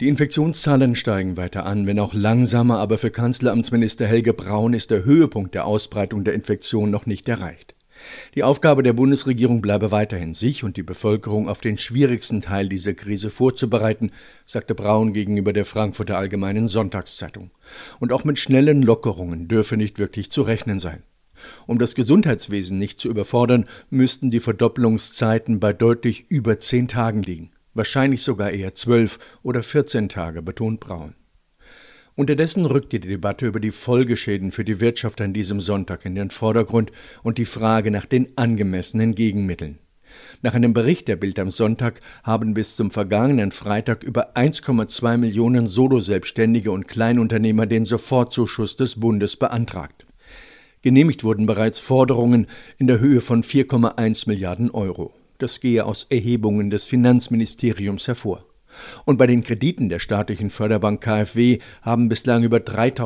Die Infektionszahlen steigen weiter an, wenn auch langsamer, aber für Kanzleramtsminister Helge Braun ist der Höhepunkt der Ausbreitung der Infektion noch nicht erreicht. Die Aufgabe der Bundesregierung bleibe weiterhin, sich und die Bevölkerung auf den schwierigsten Teil dieser Krise vorzubereiten, sagte Braun gegenüber der Frankfurter Allgemeinen Sonntagszeitung. Und auch mit schnellen Lockerungen dürfe nicht wirklich zu rechnen sein. Um das Gesundheitswesen nicht zu überfordern, müssten die Verdoppelungszeiten bei deutlich über 10 Tagen liegen. Wahrscheinlich sogar eher 12 oder 14 Tage, betont Braun. Unterdessen rückt die Debatte über die Folgeschäden für die Wirtschaft an diesem Sonntag in den Vordergrund und die Frage nach den angemessenen Gegenmitteln. Nach einem Bericht der Bild am Sonntag haben bis zum vergangenen Freitag über 1,2 Millionen Solo-Selbstständige und Kleinunternehmer den Sofortzuschuss des Bundes beantragt. Genehmigt wurden bereits Forderungen in der Höhe von 4,1 Milliarden Euro. Das gehe aus Erhebungen des Finanzministeriums hervor. Und bei den Krediten der staatlichen Förderbank KfW haben bislang über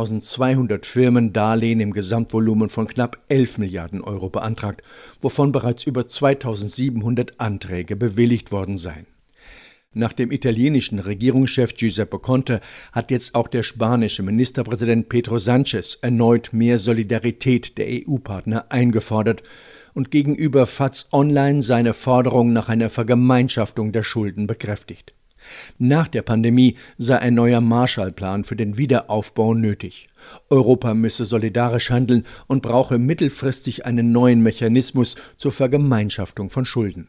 3.200 Firmen Darlehen im Gesamtvolumen von knapp 11 Milliarden Euro beantragt, wovon bereits über 2.700 Anträge bewilligt worden seien. Nach dem italienischen Regierungschef Giuseppe Conte hat jetzt auch der spanische Ministerpräsident Pedro Sánchez erneut mehr Solidarität der EU-Partner eingefordert und gegenüber FAZ Online seine Forderung nach einer Vergemeinschaftung der Schulden bekräftigt. Nach der Pandemie sei ein neuer Marshallplan für den Wiederaufbau nötig. Europa müsse solidarisch handeln und brauche mittelfristig einen neuen Mechanismus zur Vergemeinschaftung von Schulden.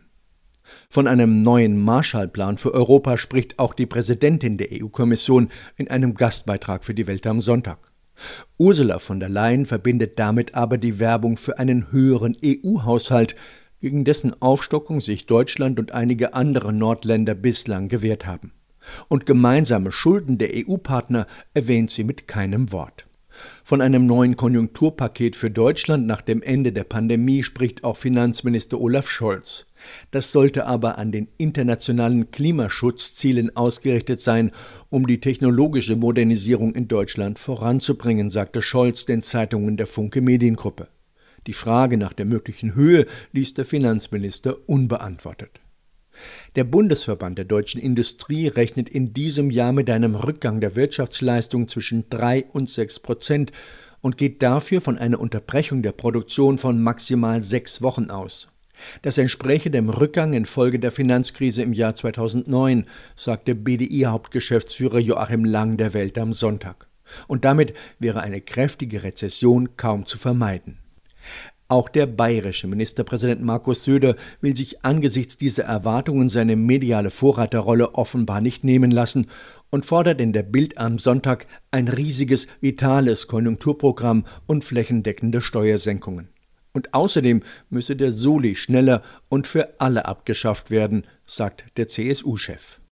Von einem neuen Marshallplan für Europa spricht auch die Präsidentin der EU-Kommission in einem Gastbeitrag für die Welt am Sonntag. Ursula von der Leyen verbindet damit aber die Werbung für einen höheren EU-Haushalt, gegen dessen Aufstockung sich Deutschland und einige andere Nordländer bislang gewehrt haben. Und gemeinsame Schulden der EU-Partner erwähnt sie mit keinem Wort. Von einem neuen Konjunkturpaket für Deutschland nach dem Ende der Pandemie spricht auch Finanzminister Olaf Scholz. Das sollte aber an den internationalen Klimaschutzzielen ausgerichtet sein, um die technologische Modernisierung in Deutschland voranzubringen, sagte Scholz den Zeitungen der Funke Mediengruppe. Die Frage nach der möglichen Höhe ließ der Finanzminister unbeantwortet. Der Bundesverband der deutschen Industrie rechnet in diesem Jahr mit einem Rückgang der Wirtschaftsleistung zwischen 3 und 6% und geht dafür von einer Unterbrechung der Produktion von maximal 6 Wochen aus. Das entspräche dem Rückgang infolge der Finanzkrise im Jahr 2009, sagte BDI-Hauptgeschäftsführer Joachim Lang der Welt am Sonntag. Und damit wäre eine kräftige Rezession kaum zu vermeiden. Auch der bayerische Ministerpräsident Markus Söder will sich angesichts dieser Erwartungen seine mediale Vorreiterrolle offenbar nicht nehmen lassen und fordert in der Bild am Sonntag ein riesiges, vitales Konjunkturprogramm und flächendeckende Steuersenkungen. Und außerdem müsse der Soli schneller und für alle abgeschafft werden, sagt der CSU-Chef.